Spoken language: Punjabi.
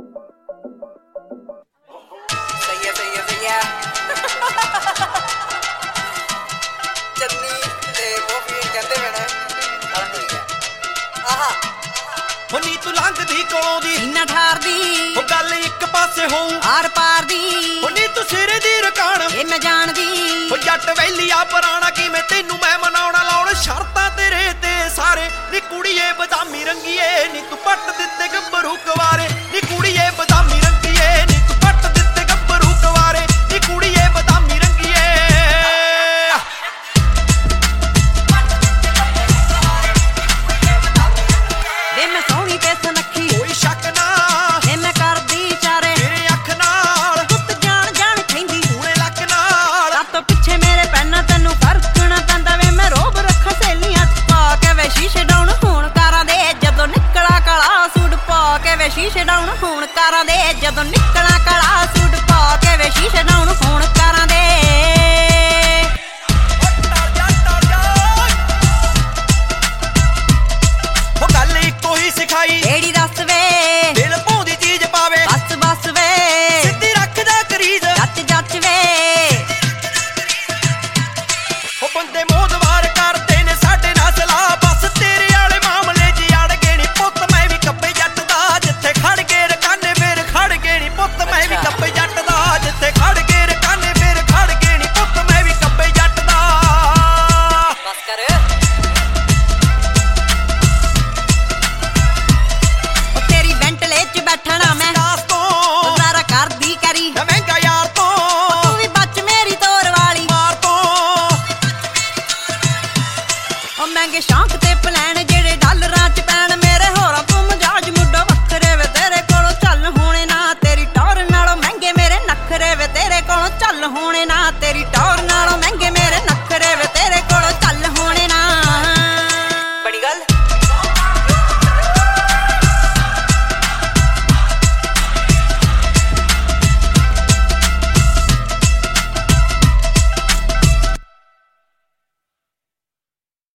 ਸਹੀ ਹੈ ਚੰਨੀ ਤੇ ਮੋਫੀ ਕਹਿੰਦੇ ਮੈਨੇ ਚੱਲ ਠੀਕ ਹੈ ਆਹਾ ਹੋ ਨੀ ਤੂੰ ਲੰਘਦੀ ਕੋਲੋਂ ਦੀ ਇੰਨਾ ਠਾਰਦੀ ਉਹ ਗੱਲ ਇੱਕ ਪਾਸੇ ਹੋਊ ਆਰ ਪਾਰ ਦੀ ਹੋ ਨੀ ਤੂੰ ਸਿਰੇ ਦੀ ਰਕਾਨ ਇਹ ਮੈਂ ਜਾਣਦੀ ਉਹ ਜੱਟ ਵੈਲੀਆ ਪੁਰਾਣਾ ਕਿਵੇਂ ਤੈਨੂੰ ਮੈਂ ਮਨਾਉਣਾ ਲਾਉਣ ਸ਼ਰਤਾਂ ਤੇਰੇ ਤੇ ਸਾਰੇ ਨੀ ਕੁੜੀਏ ਬਦਾਮੀ ਰੰਗੀਏ ਨੀ ਤੂੰ ਪੱਟ ਦਿੱਤੇ ਗੱਭਰੂ ਕੁਵਾਰੇ ਨੀ ਕੁੜੀਏ ਬਦਾਮੀ ਰੰਗੀਏ ਨੀ ਤੂੰ ਪੱਟ ਦਿੱਤੇ ਗੱਭਰੂ ਕੁਵਾਰੇ ਨੀ ਕੁੜੀਏ ਬਦਾਮੀ ਰੰਗੀਏ ਵੇ ਮੈਂ ਸੋਹਣੀ ਤੇ ਸੁਨੱਖੀ ਕੋਈ ਸ਼ੱਕ ਨਾ ਵੇ ਮੈਂ ਕਰਦੀ ਚਾਰੇ ਤੇਰੇ ਅੱਖ ਨਾਲ ਪੁੱਤ ਜਾਣ ਜਾਣ ਖੈਂਦੀ ਪੂਰੇ ਲੱਕ ਨਾਲ ਸਭ ਤੋਂ ਪਿੱਛੇ ਮੇਰੇ ਪੈਣਾ ਤੈਨੂੰ ਫਰਕਣਾ ਪੈਂਦਾ ਵੇ ਮੈਂ ਰੋਬ ਰੱਖਾਂ ਸਹੇਲੀਆਂ ਚ ਪਾ ਕੇ ਵੇ ਸ਼ੀਸ਼ੇ ਡਾਊਨ ਹੋਣ ਕਾਰਾਂ ਦੇ ਜਦੋਂ ਨਿਕਲਾ ਕਾਲਾ ਸੂਟ ਪਾ ਕੇ ਵੇ ਸ਼ੀਸ਼ੇ ਡਾਊਨ ਹੋਣ ਕਾਰਾਂ ਦੇ ਜਦੋਂ ਨਿਕਲਾ ਕਾਲਾ ਸੂਟ ਪਾ ਕੇ ਵੇ ਸ਼ੀਸ਼ੇ ਡਾਊਨ ਹੋਣ ਕਾਰਾਂ ਦੇ ਉਹ ਗੱਲ ਇੱਕੋ ਹੀ ਸਿਖਾਈ ਏੜੀ